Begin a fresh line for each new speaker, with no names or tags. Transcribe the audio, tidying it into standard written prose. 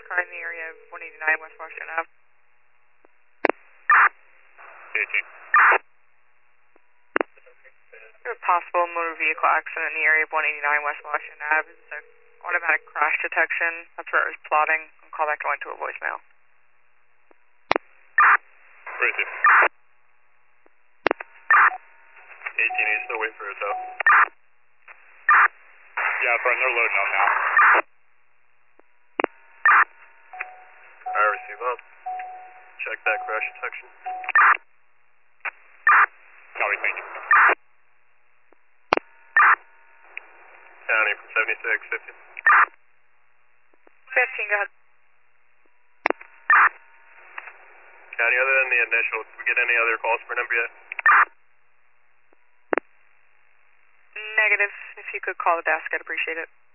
car in the area of 189 West Washington Ave.
18.
There's a possible motor vehicle accident in the area of 189 West Washington Ave. It's an automatic crash detection. That's where it was plotting. And call back going to a voicemail.
Right there. 18, you still waiting for us out? Yeah, friend, they're loading up now. Alright, receive up. Check that crash detection. Copy, thank you. County from 76, 50.
15, go ahead.
County, other than the initial, did we get any other calls for number yet?
Negative. If you could call the desk, I'd appreciate it.